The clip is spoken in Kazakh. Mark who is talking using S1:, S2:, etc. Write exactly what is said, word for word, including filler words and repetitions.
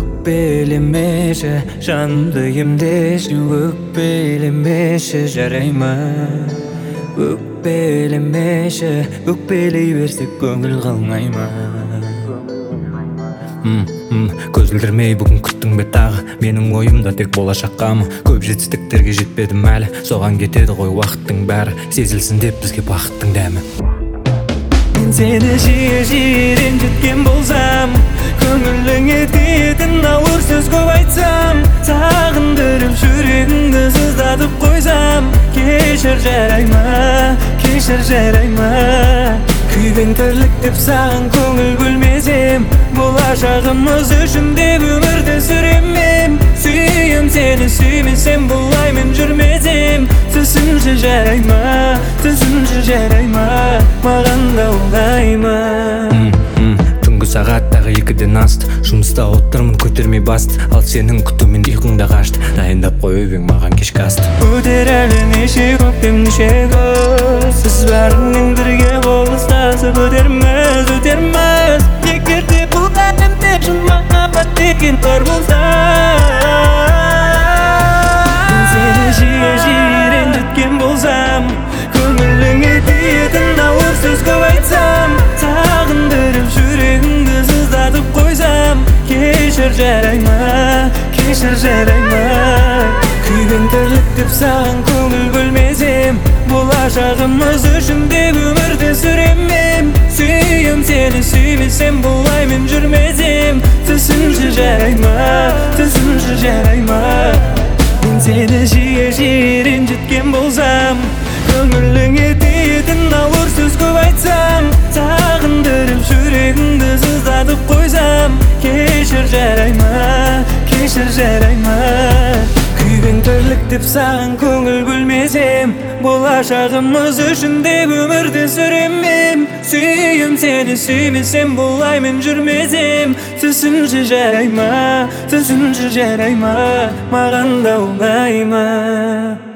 S1: Өкпелемеші, жанымды емдеші, өкпелемеші, жарай ма? Өкпелемеші, өкпелей берсек көңіл қалмай ма? Көзілдірмей бүгін күттің бе тағы, менің ойымда тек болашаққамы? Көп жетістіктерге жетпедім әлі, соған кетеді ғой уақыттың бәрі, сезілсін деп бізге бақыттың дәмі. Мен сені жиі-жиі ренжіткен болсам, көңіліңе тиетін ауыр сөз көп айтсам, сағындырып жүрегіңді сыздатып қойсам, кешір жарай ма, кешір жарай ма? Күйбең тірлік деп саған көңіл бөлмесем, болашағымыз үшін деп өмірді сүремін. Сүйем сені, сүймесем бұлай мен жүрмесем, түсінші жарай ма, түсінші жарай ма, маған да оңай ма? Түнгі сағаттағы екіден асты, жұмыста отырмын көтермей басты, ал сенің күтумен ұйқыңда қашты, дайындап қойып ең маған кешкі асты. Өтер әлі неше көктем неше күз, біз бәрінен бірге қол ұстасып өтерміз, өтерміз. Егер де бұл әлемде шын махаббат деген бар болса, мен сені жиі-жиі ренжіткен болсам, көңіліңе тиетін ауыр сөз көп айтсам, сағындырып жүрегіңді сыздатып қойсам, кешір жарай ма, кешір жарай ма? Күйбең тірлік деп саған көңіл бөлмесем, болашағымыз үшін деп өмірді сүремін. Сүйем сені, сүймесем бұлай мен жүрмесем, түсінші жарай ма, түсінші жарай ма? Мен сені жиі-жиі ренжіткен болсам, көңіліңе тиетін ауыр сөз көп айтсам, сағындырып жүрегіңді сыздатып қойсам, кешір жарай ма, кешір жарай ма? Күйбең тірлік деп саған көңіл бөлмесем, болашағымыз үшін деп өмірді сүремін. Сүйем сені, сүймесем бұлай мен жүрмесем, түсінші жарай ма, түсінші жарай ма, маған да оңай ма?